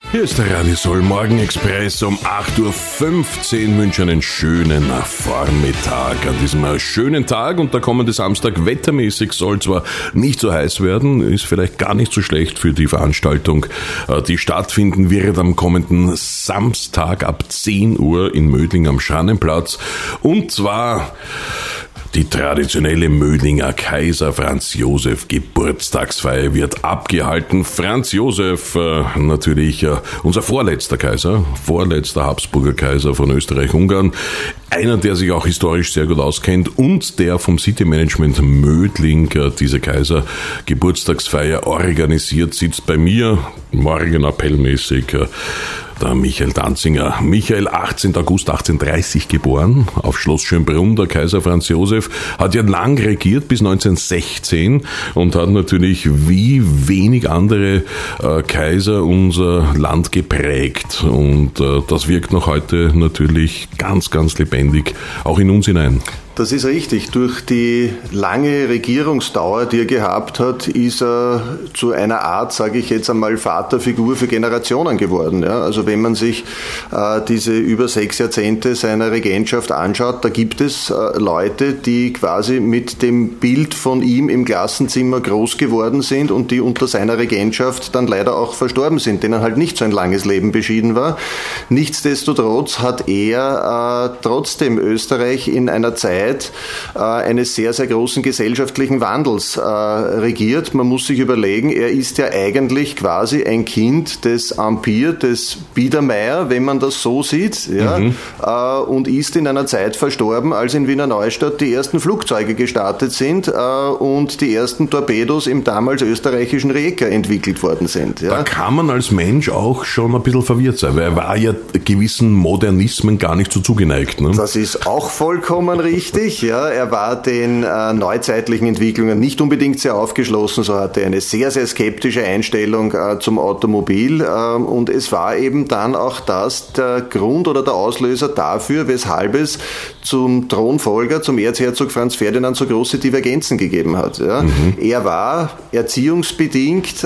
Hier ist der Radio Soll Morgenexpress um 8.15 Uhr. Wünsche einen schönen Vormittag an diesem schönen Tag. Und der kommende Samstag wettermäßig soll zwar nicht so heiß werden, ist vielleicht gar nicht so schlecht für die Veranstaltung, die stattfinden wird am kommenden Samstag ab 10 Uhr in Mödling am Schrannenplatz. Und zwar die traditionelle Mödlinger Kaiser Franz Josef Geburtstagsfeier wird abgehalten. Franz Josef, natürlich unser vorletzter Kaiser, vorletzter Habsburger Kaiser von Österreich-Ungarn. Einer, der sich auch historisch sehr gut auskennt und der vom City Management Mödling diese Kaiser Geburtstagsfeier organisiert, sitzt bei mir, morgen appellmäßig, der Michael Danzinger. Michael, 18. August 1830 geboren, auf Schloss Schönbrunn, der Kaiser Franz Josef, hat ja lang regiert bis 1916 und hat natürlich wie wenig andere Kaiser unser Land geprägt. Und das wirkt noch heute natürlich ganz, ganz lebendig, auch in uns hinein. Das ist richtig. Durch die lange Regierungsdauer, die er gehabt hat, ist er zu einer Art, sage ich jetzt einmal, Vaterfigur für Generationen geworden. Ja, also wenn man sich diese über 6 Jahrzehnte seiner Regentschaft anschaut, da gibt es Leute, die quasi mit dem Bild von ihm im Klassenzimmer groß geworden sind und die unter seiner Regentschaft dann leider auch verstorben sind, denen halt nicht so ein langes Leben beschieden war. Nichtsdestotrotz hat er trotzdem Österreich in einer Zeit eines sehr, sehr großen gesellschaftlichen Wandels regiert. Man muss sich überlegen, er ist ja eigentlich quasi ein Kind des Empire, des Biedermeier, wenn man das so sieht, ja, und ist in einer Zeit verstorben, als in Wiener Neustadt die ersten Flugzeuge gestartet sind und die ersten Torpedos im damals österreichischen Rijeka entwickelt worden sind. Ja. Da kann man als Mensch auch schon ein bisschen verwirrt sein, weil er war ja gewissen Modernismen gar nicht so zugeneigt. Ne? Das ist auch vollkommen richtig. Ja, er war den neuzeitlichen Entwicklungen nicht unbedingt sehr aufgeschlossen, so hatte er eine sehr, sehr skeptische Einstellung zum Automobil und es war eben dann auch das der Grund oder der Auslöser dafür, weshalb es zum Thronfolger, zum Erzherzog Franz Ferdinand so große Divergenzen gegeben hat. Ja. Er war erziehungsbedingt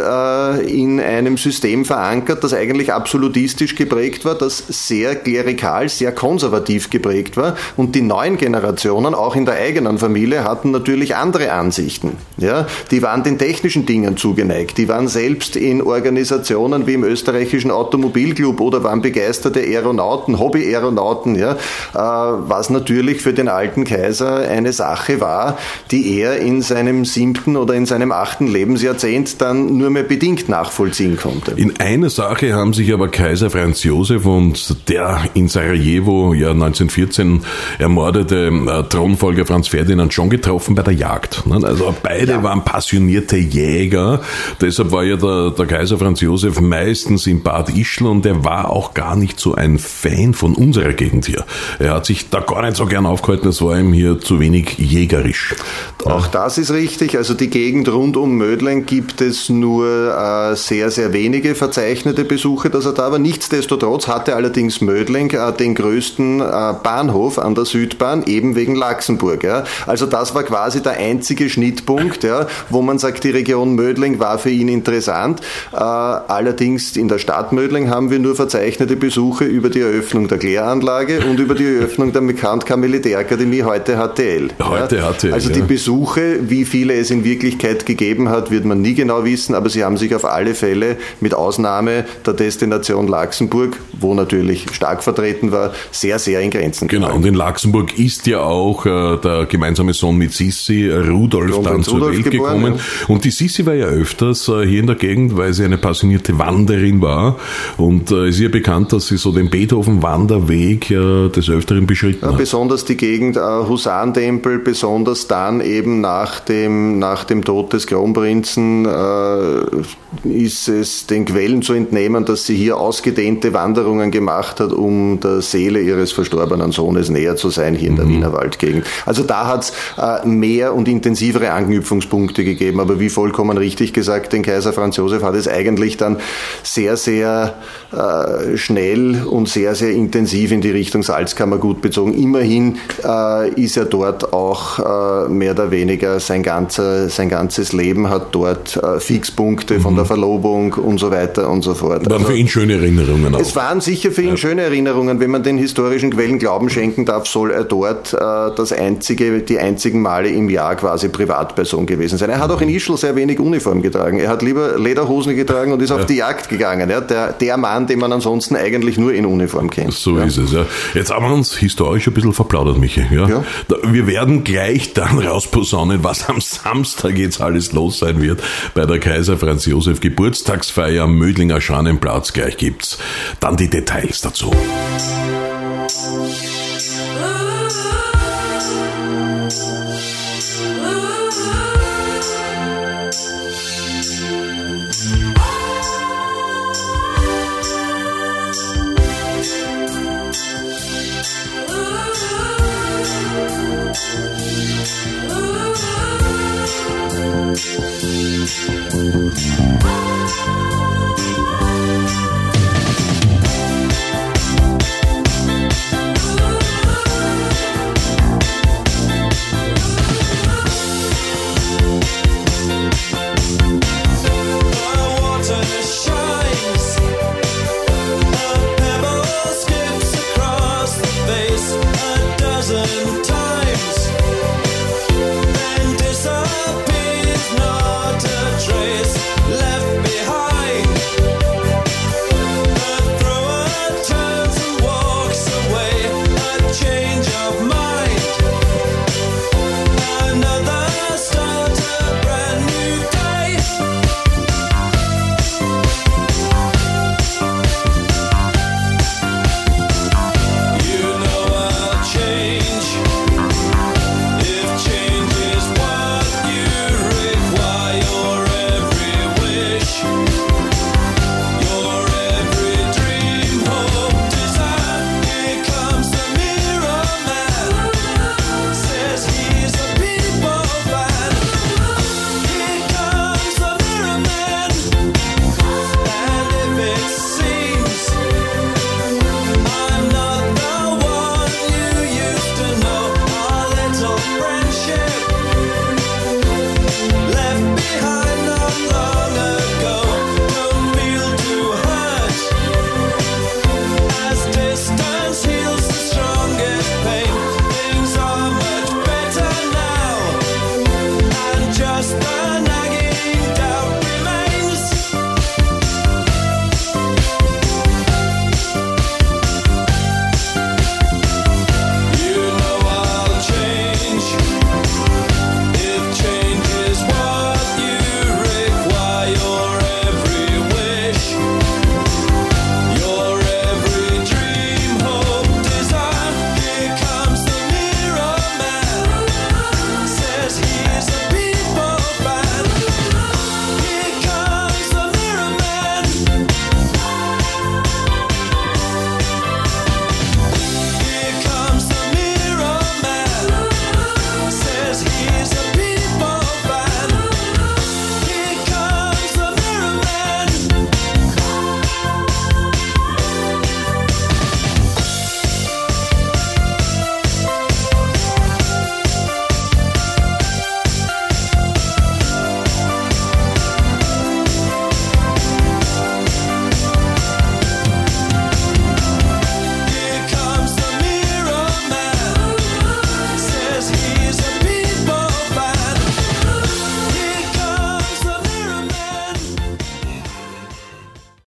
in einem System verankert, das eigentlich absolutistisch geprägt war, das sehr klerikal, sehr konservativ geprägt war und die neuen Generationen auch in der eigenen Familie hatten natürlich andere Ansichten. Ja, die waren den technischen Dingen zugeneigt. Die waren selbst in Organisationen wie im österreichischen Automobilclub oder waren begeisterte Aeronauten, Hobby-Aeronauten, ja, was natürlich für den alten Kaiser eine Sache war, die er in seinem 7. oder in seinem 8. Lebensjahrzehnt dann nur mehr bedingt nachvollziehen konnte. In einer Sache haben sich aber Kaiser Franz Josef und der in Sarajevo ja 1914 ermordete Thronfolger Franz Ferdinand schon getroffen bei der Jagd. Also beide waren passionierte Jäger, deshalb war ja der Kaiser Franz Josef meistens in Bad Ischl und er war auch gar nicht so ein Fan von unserer Gegend hier. Er hat sich da gar nicht so gern aufgehalten, es war ihm hier zu wenig jägerisch. Auch das ist richtig, also die Gegend rund um Mödling gibt es nur sehr, sehr wenige verzeichnete Besuche, dass er da war. Nichtsdestotrotz hatte allerdings Mödling den größten Bahnhof an der Südbahn, eben wegen Laxenburg. Ja. Also das war quasi der einzige Schnittpunkt, ja, wo man sagt, die Region Mödling war für ihn interessant. Allerdings in der Stadt Mödling haben wir nur verzeichnete Besuche über die Eröffnung der Kläranlage und über die Eröffnung der Militärakademie, heute HTL. Heute ja. HTL. Also die Besuche, wie viele es in Wirklichkeit gegeben hat, wird man nie genau wissen, aber sie haben sich auf alle Fälle mit Ausnahme der Destination Laxenburg, wo natürlich stark vertreten war, sehr, sehr in Grenzen gehalten. Genau, und in Laxenburg ist ja auch der gemeinsame Sohn mit Sissi, Rudolf, dann zur Welt gekommen. Ja. Und die Sissi war ja öfters hier in der Gegend, weil sie eine passionierte Wanderin war. Und ist ihr bekannt, dass sie so den Beethoven-Wanderweg des Öfteren beschritten hat. Besonders die Gegend Husarentempel, besonders dann eben nach dem Tod des Kronprinzen ist es den Quellen zu entnehmen, dass sie hier ausgedehnte Wanderungen gemacht hat, um der Seele ihres verstorbenen Sohnes näher zu sein, hier in der Wiener Waldbahn. Schwarzwaldgegend. Also da hat es mehr und intensivere Anknüpfungspunkte gegeben, aber wie vollkommen richtig gesagt, den Kaiser Franz Josef hat es eigentlich dann sehr, sehr schnell und sehr, sehr intensiv in die Richtung Salzkammergut bezogen. Immerhin ist er dort auch mehr oder weniger sein ganzes Leben, hat dort Fixpunkte von der Verlobung und so weiter und so fort. Waren für ihn schöne Erinnerungen auch. Es waren sicher für ihn schöne Erinnerungen. Wenn man den historischen Quellen Glauben schenken darf, soll er dort die einzigen Male im Jahr quasi Privatperson gewesen sein. Er hat auch in Ischl sehr wenig Uniform getragen. Er hat lieber Lederhosen getragen und ist auf die Jagd gegangen. Ja? Der Mann, den man ansonsten eigentlich nur in Uniform kennt. So ist es, ja. Jetzt haben wir uns historisch ein bisschen verplaudert, Michi. Ja? Wir werden gleich dann rausposaunen, was am Samstag jetzt alles los sein wird bei der Kaiser Franz Josef Geburtstagsfeier am Mödlinger Schanenplatz. Gleich gibt's dann die Details dazu.